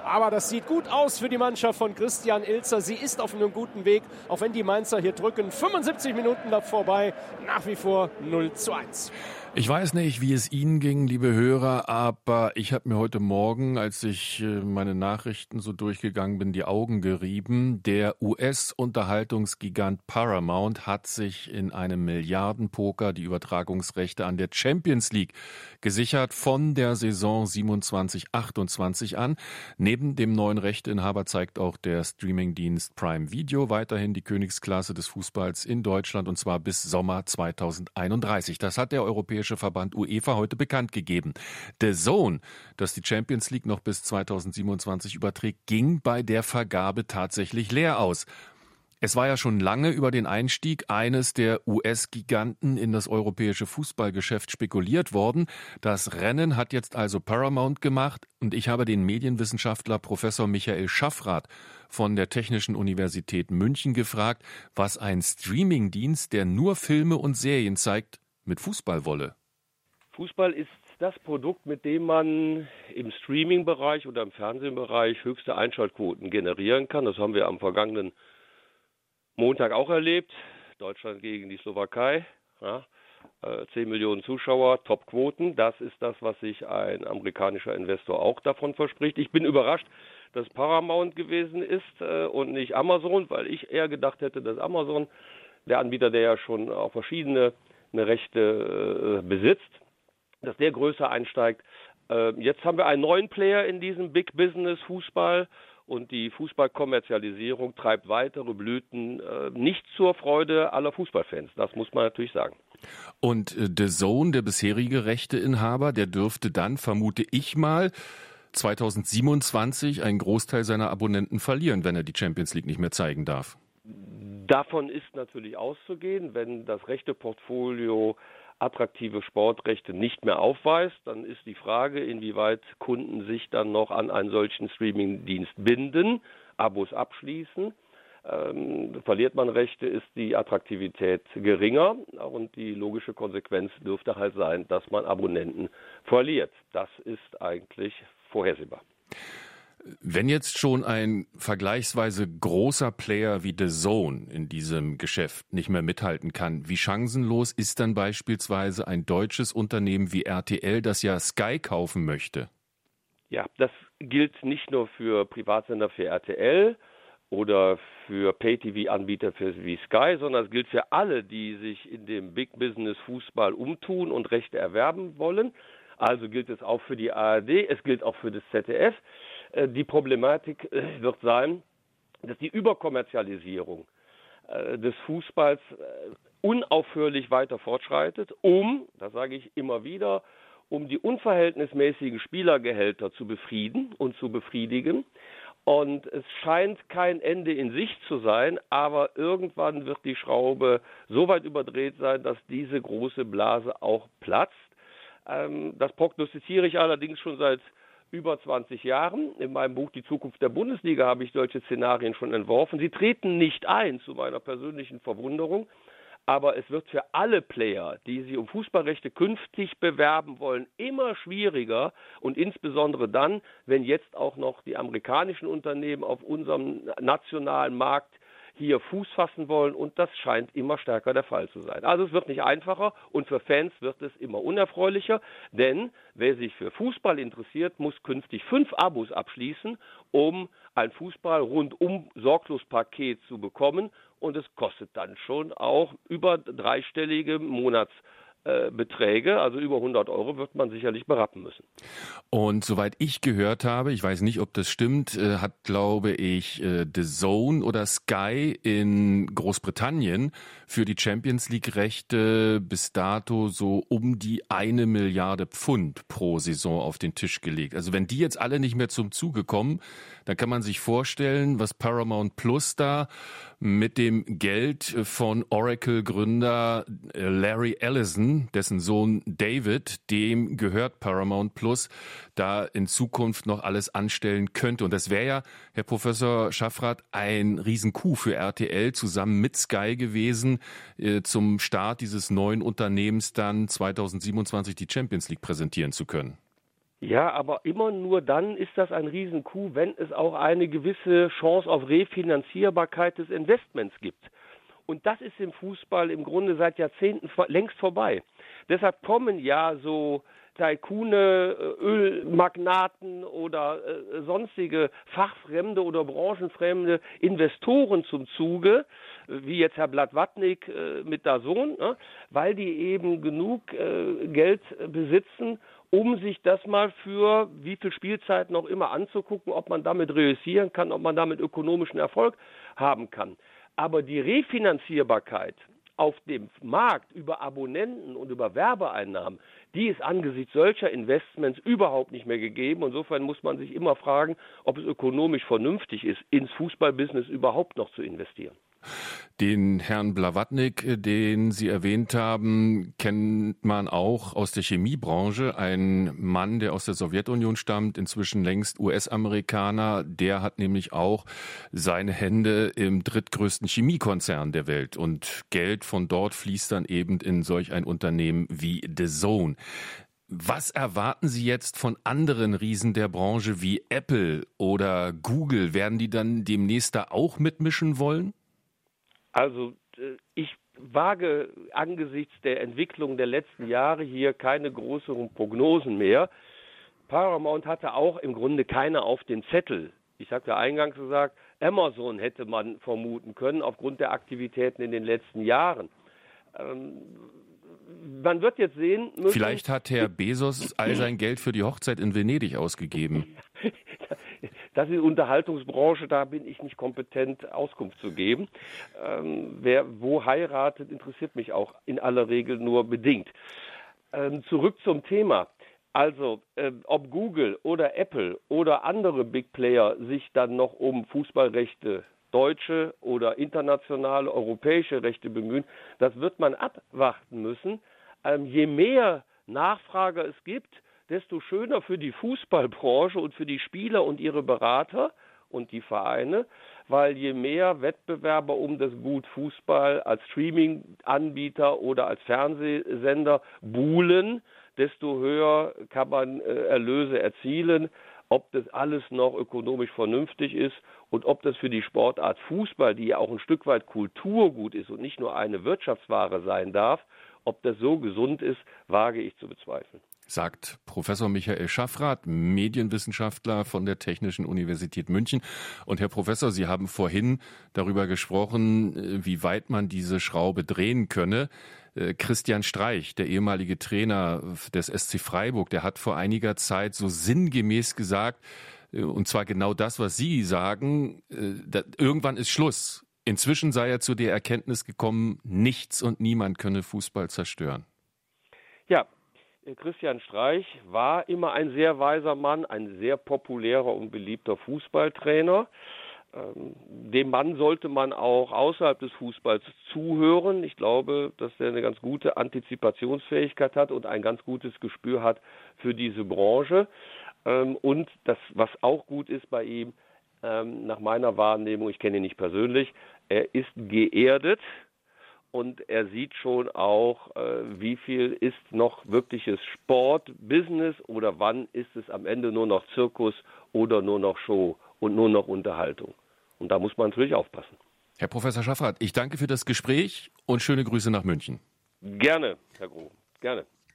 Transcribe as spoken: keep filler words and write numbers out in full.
Aber das sieht gut aus für die Mannschaft von Christian Ilzer. Sie ist auf einem guten Weg, auch wenn die Mainzer hier drücken. fünfundsiebzig Minuten da vorbei, nach wie vor null zu eins. Ich weiß nicht, wie es Ihnen ging, liebe Hörer, aber ich habe mir heute Morgen, als ich meine Nachrichten so durchgegangen bin, die Augen gerieben. Der U S-Unterhaltungsgigant Paramount hat sich in einem Milliardenpoker die Übertragungsrechte an der Champions League gesichert von der Saison siebenundzwanzig achtundzwanzig an. Neben dem neuen Rechteinhaber zeigt auch der Streamingdienst Prime Video weiterhin die Königsklasse des Fußballs in Deutschland, und zwar bis Sommer zweitausendeinunddreißig. Das hat der Europäische Verband UEFA heute bekannt gegeben. The Zone, das die Champions League noch bis zweitausendsiebenundzwanzig überträgt, ging bei der Vergabe tatsächlich leer aus. Es war ja schon lange über den Einstieg eines der U S-Giganten in das europäische Fußballgeschäft spekuliert worden. Das Rennen hat jetzt also Paramount gemacht, und ich habe den Medienwissenschaftler Professor Michael Schaffrath von der Technischen Universität München gefragt, was ein Streamingdienst, der nur Filme und Serien zeigt, mit Fußball wolle. Fußball ist das Produkt, mit dem man im Streaming-Bereich oder im Fernsehbereich höchste Einschaltquoten generieren kann. Das haben wir am vergangenen Montag auch erlebt. Deutschland gegen die Slowakei. Ja, zehn Millionen Zuschauer, Top-Quoten. Das ist das, was sich ein amerikanischer Investor auch davon verspricht. Ich bin überrascht, dass Paramount gewesen ist äh, und nicht Amazon, weil ich eher gedacht hätte, dass Amazon, der Anbieter, der ja schon auf verschiedene eine Rechte äh, besitzt, dass der größer einsteigt. Äh, jetzt haben wir einen neuen Player in diesem Big Business Fußball, und die Fußballkommerzialisierung treibt weitere Blüten, äh, nicht zur Freude aller Fußballfans. Das muss man natürlich sagen. Und äh, The Zone, der bisherige Rechteinhaber, der dürfte dann, vermute ich mal, zweitausendsiebenundzwanzig einen Großteil seiner Abonnenten verlieren, wenn er die Champions League nicht mehr zeigen darf. Davon ist natürlich auszugehen, wenn das Rechteportfolio attraktive Sportrechte nicht mehr aufweist, dann ist die Frage, inwieweit Kunden sich dann noch an einen solchen Streamingdienst binden, Abos abschließen. Ähm, verliert man Rechte, ist die Attraktivität geringer, und die logische Konsequenz dürfte halt sein, dass man Abonnenten verliert. Das ist eigentlich vorhersehbar. Wenn jetzt schon ein vergleichsweise großer Player wie The Zone in diesem Geschäft nicht mehr mithalten kann, wie chancenlos ist dann beispielsweise ein deutsches Unternehmen wie R T L, das ja Sky kaufen möchte? Ja, das gilt nicht nur für Privatsender für R T L oder für Pay-T V-Anbieter wie Sky, sondern es gilt für alle, die sich in dem Big Business Fußball umtun und Rechte erwerben wollen. Also gilt es auch für die A R D, es gilt auch für das Z D F. Die Problematik wird sein, dass die Überkommerzialisierung des Fußballs unaufhörlich weiter fortschreitet, um, das sage ich immer wieder, um die unverhältnismäßigen Spielergehälter zu befrieden und zu befriedigen. Und es scheint kein Ende in Sicht zu sein, aber irgendwann wird die Schraube so weit überdreht sein, dass diese große Blase auch platzt. Das prognostiziere ich allerdings schon seit über zwanzig Jahren. In meinem Buch Die Zukunft der Bundesliga habe ich solche Szenarien schon entworfen. Sie treten nicht ein, zu meiner persönlichen Verwunderung, aber es wird für alle Player, die sich um Fußballrechte künftig bewerben wollen, immer schwieriger, und insbesondere dann, wenn jetzt auch noch die amerikanischen Unternehmen auf unserem nationalen Markt hier Fuß fassen wollen, und das scheint immer stärker der Fall zu sein. Also es wird nicht einfacher, und für Fans wird es immer unerfreulicher, denn wer sich für Fußball interessiert, muss künftig fünf Abos abschließen, um ein Fußball-Rundum-Sorglos-Paket zu bekommen, und es kostet dann schon auch über dreistellige Monats Äh, Beträge, also über hundert Euro, wird man sicherlich berappen müssen. Und soweit ich gehört habe, ich weiß nicht, ob das stimmt, äh, hat, glaube ich, äh, The Zone oder Sky in Großbritannien für die Champions League Rechte bis dato so um die eine Milliarde Pfund pro Saison auf den Tisch gelegt. Also wenn die jetzt alle nicht mehr zum Zuge kommen, dann kann man sich vorstellen, was Paramount Plus da mit dem Geld von Oracle-Gründer Larry Ellison, dessen Sohn David, dem gehört Paramount Plus, da in Zukunft noch alles anstellen könnte. Und das wäre ja, Herr Professor Schaffrath, ein Riesencoup für R T L zusammen mit Sky gewesen, äh, zum Start dieses neuen Unternehmens dann zweitausendsiebenundzwanzig die Champions League präsentieren zu können. Ja, aber immer nur dann ist das ein Riesencoup, wenn es auch eine gewisse Chance auf Refinanzierbarkeit des Investments gibt. Und das ist im Fußball im Grunde seit Jahrzehnten längst vorbei. Deshalb kommen ja so Tycoone, Ölmagnaten oder äh, sonstige fachfremde oder branchenfremde Investoren zum Zuge, wie jetzt Herr Blatwatnik äh, mit DAZN, ne, weil die eben genug äh, Geld besitzen, um sich das mal für wie viel Spielzeit noch immer anzugucken, ob man damit reüssieren kann, ob man damit ökonomischen Erfolg haben kann. Aber die Refinanzierbarkeit auf dem Markt über Abonnenten und über Werbeeinnahmen, die ist angesichts solcher Investments überhaupt nicht mehr gegeben. Insofern muss man sich immer fragen, ob es ökonomisch vernünftig ist, ins Fußballbusiness überhaupt noch zu investieren. Den Herrn Blatwatnik, den Sie erwähnt haben, kennt man auch aus der Chemiebranche. Ein Mann, der aus der Sowjetunion stammt, inzwischen längst U S-Amerikaner. Der hat nämlich auch seine Hände im drittgrößten Chemiekonzern der Welt. Und Geld von dort fließt dann eben in solch ein Unternehmen wie DAZN. Was erwarten Sie jetzt von anderen Riesen der Branche wie Apple oder Google? Werden die dann demnächst da auch mitmischen wollen? Also ich wage angesichts der Entwicklung der letzten Jahre hier keine größeren Prognosen mehr. Paramount hatte auch im Grunde keine auf dem Zettel. Ich habe ja eingangs gesagt, Amazon hätte man vermuten können aufgrund der Aktivitäten in den letzten Jahren. Ähm, man wird jetzt sehen müssen. Vielleicht hat Herr Bezos all sein Geld für die Hochzeit in Venedig ausgegeben. Das ist die Unterhaltungsbranche, da bin ich nicht kompetent, Auskunft zu geben. Ähm, wer wo heiratet, interessiert mich auch in aller Regel nur bedingt. Ähm, zurück zum Thema. Also, äh, ob Google oder Apple oder andere Big Player sich dann noch um Fußballrechte, deutsche oder internationale, europäische Rechte bemühen, das wird man abwarten müssen. Ähm, je mehr Nachfrage es gibt, desto schöner für die Fußballbranche und für die Spieler und ihre Berater und die Vereine, weil je mehr Wettbewerber um das Gut Fußball als Streaming-Anbieter oder als Fernsehsender buhlen, desto höher kann man äh, Erlöse erzielen. Ob das alles noch ökonomisch vernünftig ist und ob das für die Sportart Fußball, die ja auch ein Stück weit Kulturgut ist und nicht nur eine Wirtschaftsware sein darf, ob das so gesund ist, wage ich zu bezweifeln. Sagt Professor Michael Schaffrath, Medienwissenschaftler von der Technischen Universität München. Und Herr Professor, Sie haben vorhin darüber gesprochen, wie weit man diese Schraube drehen könne. Christian Streich, der ehemalige Trainer des S C Freiburg, der hat vor einiger Zeit so sinngemäß gesagt, und zwar genau das, was Sie sagen, irgendwann ist Schluss. Inzwischen sei er zu der Erkenntnis gekommen, nichts und niemand könne Fußball zerstören. Ja, Christian Streich war immer ein sehr weiser Mann, ein sehr populärer und beliebter Fußballtrainer. Ähm, dem Mann sollte man auch außerhalb des Fußballs zuhören. Ich glaube, dass er eine ganz gute Antizipationsfähigkeit hat und ein ganz gutes Gespür hat für diese Branche. Ähm, und das, was auch gut ist bei ihm, ähm, nach meiner Wahrnehmung, ich kenne ihn nicht persönlich, er ist geerdet. Und er sieht schon auch, äh, wie viel ist noch wirkliches Sport, Business oder wann ist es am Ende nur noch Zirkus oder nur noch Show und nur noch Unterhaltung. Und da muss man natürlich aufpassen. Herr Professor Schaffrath, ich danke für das Gespräch und schöne Grüße nach München. Gerne, Herr Groh, gerne.